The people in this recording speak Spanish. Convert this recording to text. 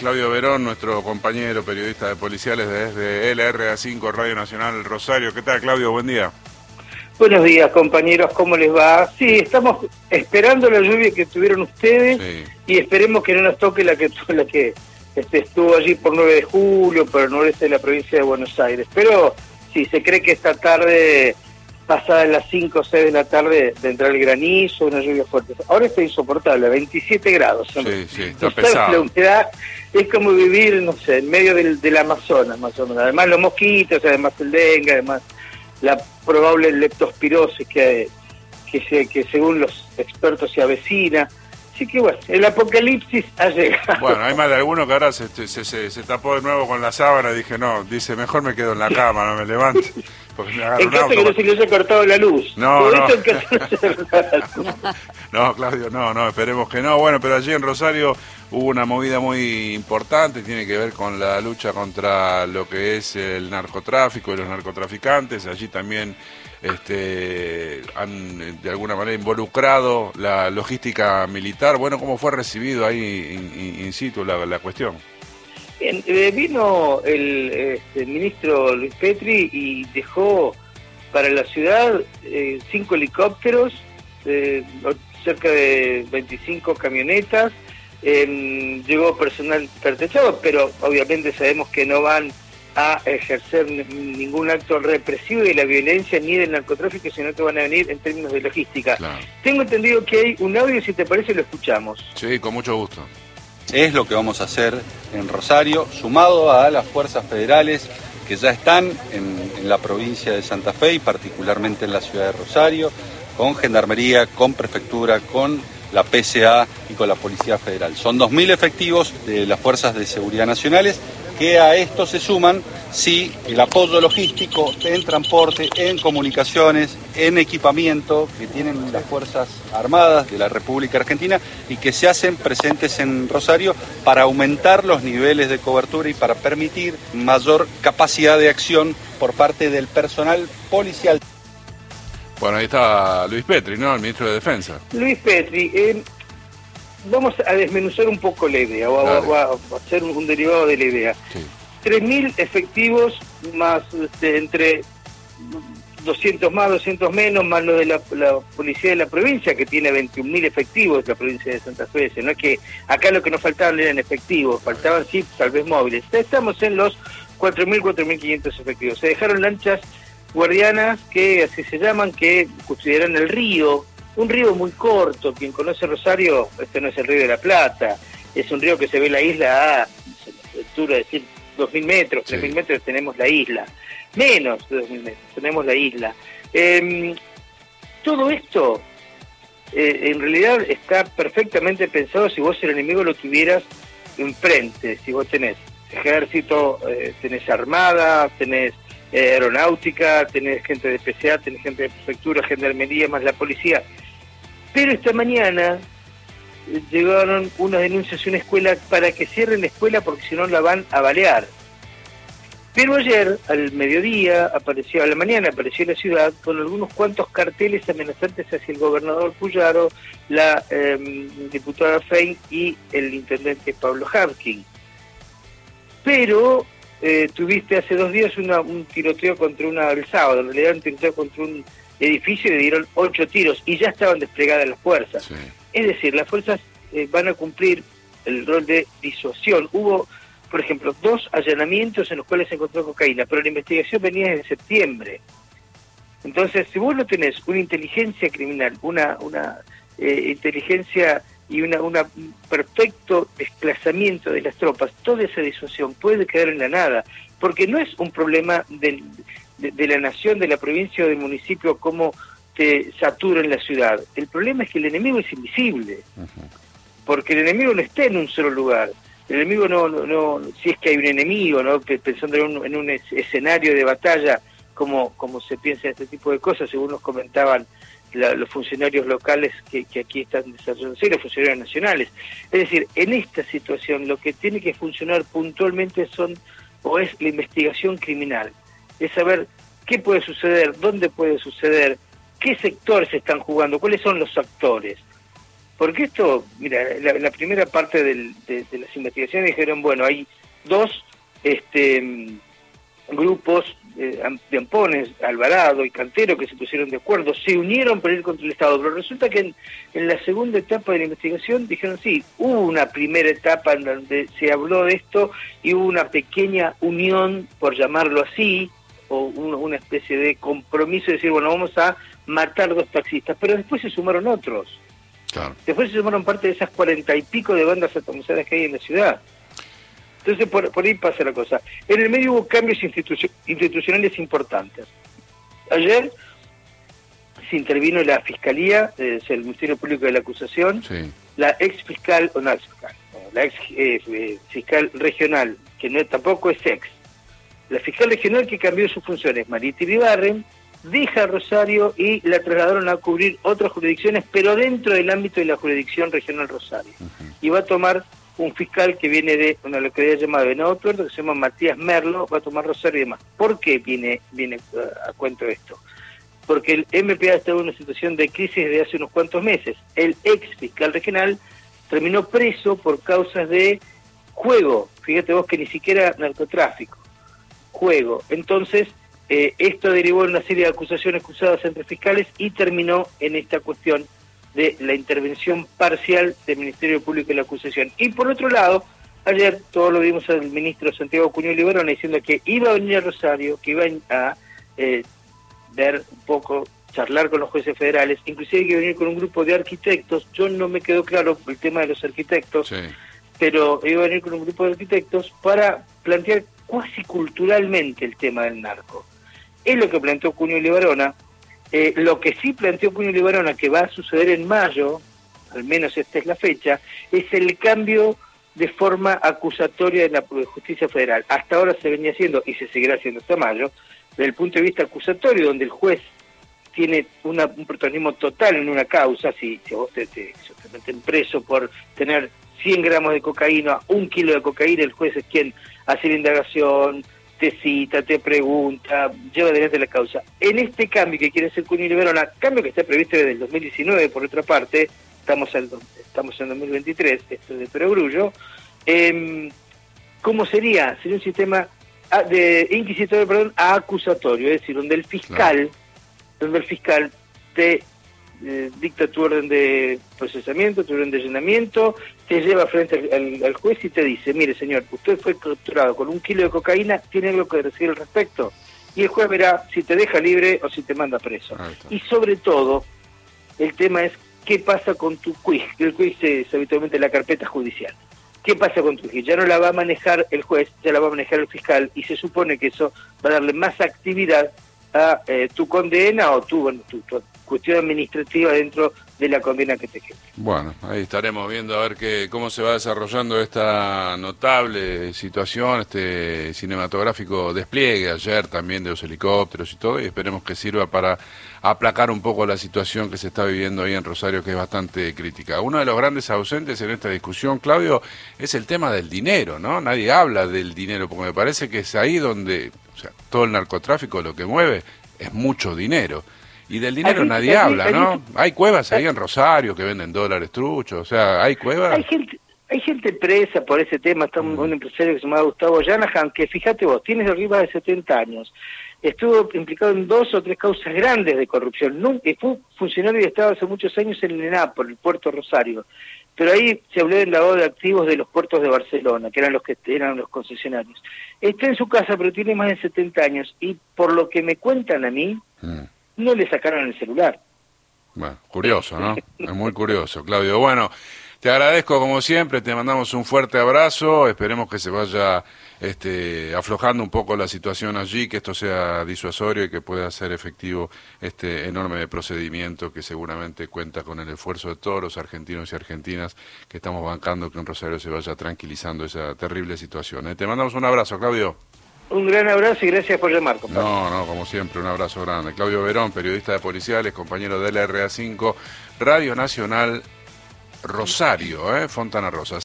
Claudio Verón, nuestro compañero periodista de policiales desde LRA5 Radio Nacional Rosario. ¿Qué tal, Claudio? Buen día. Buenos días, compañeros, ¿cómo les va? Sí, estamos esperando la lluvia que tuvieron ustedes y esperemos que no nos toque la que estuvo allí por 9 de julio, por el noreste de la provincia de Buenos Aires. Pero sí, se cree que esta tarde, pasada las 5 o 6 de la tarde, vendrá el granizo, una lluvia fuerte. Ahora está insoportable, 27 grados. Sí, está pesado. La humedad es como vivir, no sé, en medio del Amazonas, más o menos. Además los mosquitos, además el dengue, además la probable leptospirosis que según los expertos se avecina. Así que bueno, el apocalipsis ha llegado. Bueno, hay más de alguno que ahora se tapó de nuevo con la sábana y dije, no, dice, mejor me quedo en la cama, no me levanto. Porque me agarro en caso que no se le haya cortado la luz. No. No, no, Claudio, no, esperemos que no. Bueno, pero allí en Rosario hubo una movida muy importante, tiene que ver con la lucha contra lo que es el narcotráfico y los narcotraficantes. Allí también han de alguna manera involucrado la logística militar. Bueno, ¿cómo fue recibido ahí in situ la cuestión? Bien, vino el ministro Luis Petri y dejó para la ciudad 5 helicópteros, cerca de 25 camionetas, llegó personal pertrechado, pero obviamente sabemos que no van a ejercer ningún acto represivo de la violencia ni del narcotráfico, sino que van a venir en términos de logística. Claro. Tengo entendido que hay un audio, si te parece lo escuchamos. Sí, con mucho gusto. Es lo que vamos a hacer en Rosario, sumado a las fuerzas federales que ya están en la provincia de Santa Fe y particularmente en la ciudad de Rosario, con Gendarmería, con Prefectura, con la PCA y con la Policía Federal. Son 2.000 efectivos de las fuerzas de seguridad nacionales que a esto se suman, sí, el apoyo logístico en transporte, en comunicaciones, en equipamiento que tienen las Fuerzas Armadas de la República Argentina y que se hacen presentes en Rosario para aumentar los niveles de cobertura y para permitir mayor capacidad de acción por parte del personal policial. Bueno, ahí está Luis Petri, ¿no? El ministro de Defensa. Luis Petri, vamos a desmenuzar un poco la idea, o a hacer un derivado de la idea. Sí. 3.000 efectivos más entre 200 más, 200 menos, más lo de la policía de la provincia, que tiene 21.000 efectivos, la provincia de Santa Fe. No es que acá lo que nos faltaban eran efectivos, faltaban sí, tal vez móviles. Estamos en los 4.000, 4.500 efectivos. Se dejaron lanchas guardianas, que así se llaman, que custodiarán el río. Un río muy corto. Quien conoce Rosario, este no es el río de la Plata, es un río que se ve la isla a altura de 2.000 metros, 3.000 metros tenemos la isla, menos de 2.000 metros tenemos la isla. Todo esto en realidad está perfectamente pensado si vos el enemigo lo tuvieras enfrente, si vos tenés ejército, tenés armada, tenés aeronáutica, tenés gente de PCA, tenés gente de prefectura, gendarmería, más la policía. Pero esta mañana llegaron unas denuncias a una escuela para que cierren la escuela porque si no la van a balear. Pero ayer, al mediodía, a la mañana apareció la ciudad con algunos cuantos carteles amenazantes hacia el gobernador Puyaro, la diputada Fein y el intendente Pablo Harkin. Pero tuviste hace 2 días un tiroteo el sábado, en realidad un tiroteo contra un edificio y le dieron 8 tiros y ya estaban desplegadas las fuerzas. Sí. Es decir, las fuerzas van a cumplir el rol de disuasión. Hubo, por ejemplo, 2 allanamientos en los cuales se encontró cocaína, pero la investigación venía desde septiembre. Entonces, si vos no tenés una inteligencia criminal, una inteligencia y un perfecto desplazamiento de las tropas, toda esa disuasión puede quedar en la nada, porque no es un problema de la nación, de la provincia o del municipio como te saturan la ciudad. El problema es que el enemigo es invisible, porque el enemigo no está en un solo lugar. El enemigo no si es que hay un enemigo, ¿no? Pensando en un escenario de batalla, como se piensa en este tipo de cosas, según nos comentaban los funcionarios locales que aquí están desarrollándose, y los funcionarios nacionales. Es decir, en esta situación lo que tiene que funcionar puntualmente es la investigación criminal, es saber qué puede suceder, dónde puede suceder, qué sectores están jugando, cuáles son los actores. Porque esto, mira, la primera parte de las investigaciones dijeron, bueno, hay dos grupos de ampones, Alvarado y Cantero, que se pusieron de acuerdo, se unieron para ir contra el Estado, pero resulta que en la segunda etapa de la investigación dijeron, sí, hubo una primera etapa en donde se habló de esto y hubo una pequeña unión, por llamarlo así, o una especie de compromiso de decir, bueno, vamos a matar 2 taxistas, pero después se sumaron otros. Claro. Después se sumaron parte de esas 40 y pico de bandas atomizadas que hay en la ciudad. Entonces por ahí pasa la cosa. En el medio hubo cambios institucionales importantes. Ayer se intervino la Fiscalía, el Ministerio Público de la Acusación, Sí. la ex fiscal, o no ex fiscal, la ex fiscal regional, que no tampoco es ex, la fiscal regional que cambió sus funciones, Marita Iribarren, deja Rosario y la trasladaron a cubrir otras jurisdicciones, pero dentro del ámbito de la jurisdicción regional Rosario. Y va a tomar un fiscal que viene de una localidad llamada Venado Tuerto, que se llama Matías Merlo, va a tomar Rosario y demás. ¿Por qué viene a cuento esto? Porque el MPA está en una situación de crisis desde hace unos cuantos meses. El ex fiscal regional terminó preso por causas de juego. Fíjate vos que ni siquiera narcotráfico. Juego. Entonces, esto derivó en una serie de acusaciones cruzadas entre fiscales y terminó en esta cuestión de la intervención parcial del Ministerio Público de la Acusación. Y por otro lado, ayer todos lo vimos al ministro Santiago Cuñol Ibarona diciendo que iba a venir a Rosario, que iba a ver un poco, charlar con los jueces federales, inclusive hay que venir con un grupo de arquitectos. Yo no me quedó claro el tema de los arquitectos, sí, pero iba a venir con un grupo de arquitectos para plantear cuasi culturalmente el tema del narco. Es lo que planteó Cuñol Ibarona. Lo que sí planteó Cuñol Ibarona, que va a suceder en mayo, al menos esta es la fecha, es el cambio de forma acusatoria de la justicia federal. Hasta ahora se venía haciendo, y se seguirá haciendo hasta mayo, desde el punto de vista acusatorio, donde el juez tiene un protagonismo total en una causa. Si a vos te meten preso por tener 100 gramos de cocaína, 1 kilo de cocaína, el juez es quien hace la indagación, te cita, te pregunta, lleva adelante la causa. En este cambio que quiere hacer Cuñol Ibarona, cambio que está previsto desde el 2019, por otra parte, estamos en 2023, esto es de perogrullo, ¿cómo sería? Sería un sistema de inquisitorio, a acusatorio, es decir, donde el fiscal, te dicta tu orden de procesamiento, tu orden de allanamiento, te lleva frente al juez y te dice, mire señor, usted fue capturado con 1 kilo de cocaína, ¿tiene algo que decir al respecto? Y el juez verá si te deja libre o si te manda preso. Y sobre todo, el tema es qué pasa con tu quiz. El quiz es habitualmente la carpeta judicial. ¿Qué pasa con tu quiz? Ya no la va a manejar el juez, ya la va a manejar el fiscal, y se supone que eso va a darle más actividad a tu condena o tu cuestión administrativa dentro de la condena que te quede. Bueno, ahí estaremos viendo a ver cómo se va desarrollando esta notable situación, este cinematográfico despliegue ayer también de los helicópteros y todo, y esperemos que sirva para aplacar un poco la situación que se está viviendo ahí en Rosario, que es bastante crítica. Uno de los grandes ausentes en esta discusión, Claudio, es el tema del dinero, ¿no? Nadie habla del dinero, porque me parece que es ahí donde, o sea, todo el narcotráfico lo que mueve es mucho dinero. Y del dinero nadie habla, ¿no? Hay cuevas ahí en Rosario que venden dólares truchos, o sea, hay cuevas. Hay gente presa por ese tema. Está un empresario que se llama Gustavo Yanahan, que fíjate vos, tiene arriba de 70 años. Estuvo implicado en 2 o 3 causas grandes de corrupción. Fue funcionario y estaba hace muchos años en el ENAP, por el puerto Rosario. Pero ahí se habló del lavado de activos de los puertos de Barcelona, que eran los concesionarios. Está en su casa, pero tiene más de 70 años. Y por lo que me cuentan a mí, no le sacaron el celular. Bueno, curioso, ¿no? Es muy curioso, Claudio. Bueno, te agradezco como siempre, te mandamos un fuerte abrazo, esperemos que se vaya aflojando un poco la situación allí, que esto sea disuasorio y que pueda ser efectivo este enorme procedimiento que seguramente cuenta con el esfuerzo de todos los argentinos y argentinas que estamos bancando que en Rosario se vaya tranquilizando esa terrible situación. Te mandamos un abrazo, Claudio. Un gran abrazo y gracias por llamar, compadre. No, como siempre, un abrazo grande. Claudio Verón, periodista de Policiales, compañero de LRA5, Radio Nacional Rosario, Fontana Rosa.